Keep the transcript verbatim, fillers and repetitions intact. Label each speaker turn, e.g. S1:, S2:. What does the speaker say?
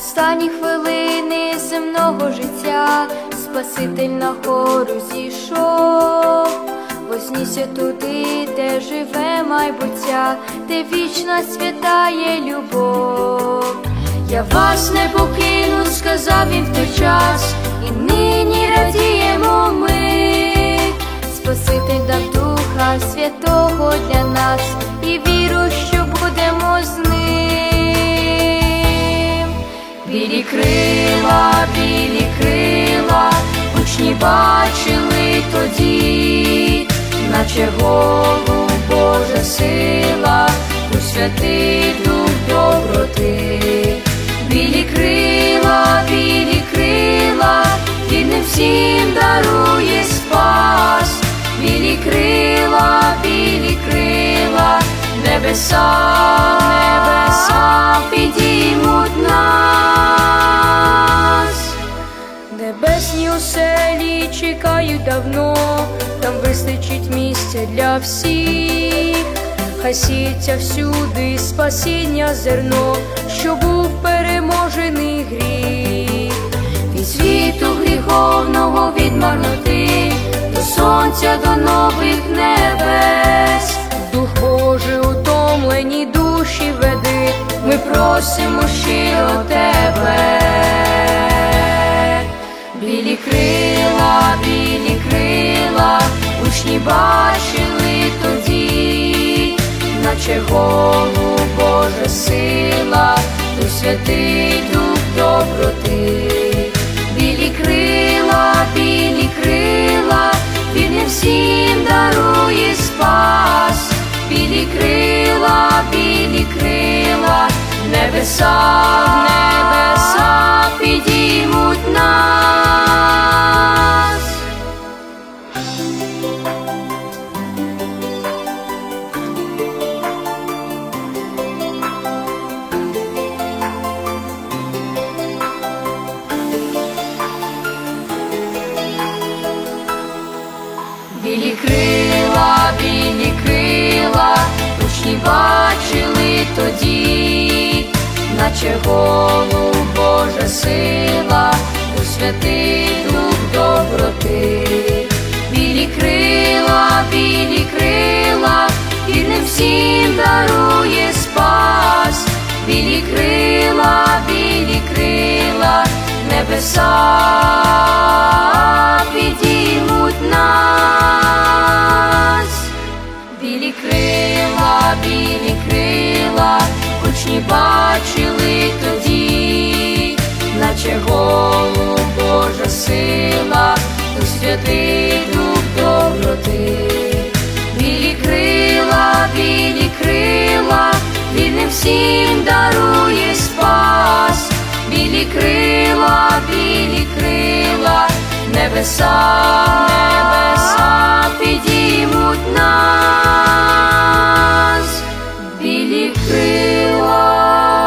S1: останні хвилини земного життя Спаситель на гору зійшов, вознісся туди, де живе майбуття, де вічна святає любов. Я вас не покину, сказав він в той час, і нині радіємо ми. Спаситель дав Духа Святого для нас, і віру, що будемо з ним. Білі крила, білі крила, учні бачили тоді, наче голуб Божа сила, у Святий Дух доброти. Білі крила, білі крила, Він всім дарує спас. Білі крила, білі крила, небеса, небеса підіймуть нас. Небесні оселі чекають давно, там вистачить місця для всіх. Хай сіється всюди спасіння зерно, що був переможений гріх. Від світу гріховного, від марноти, до сонця, до нових небес. Дух Божий утомлені душі веди, ми просимо щиро тебе. Білі крила, білі крила, учні бачили тоді, наче голуб Божа сила, Дух Святий Дух доброти. Білі крила, білі крила, Він всім дарує спас. Білі крила, білі крила, небеса, небеса підіймуть нас. Білі крила, білі крила, учні бачили тоді, наче голуб Божа сила, у Святий Дух доброти. Білі крила, білі крила, Він всім дарує спас. Білі крила, білі крила, небеса підіймуть нас. Білі крила, білі крила, учні бачили тоді, наче голуб Божа сила, Дух Святий Дух доброти. Білі крила, білі крила, Він всім дарує спас. Білі крила, білі крила, небеса, небеса підіймуть нас. Білі крила.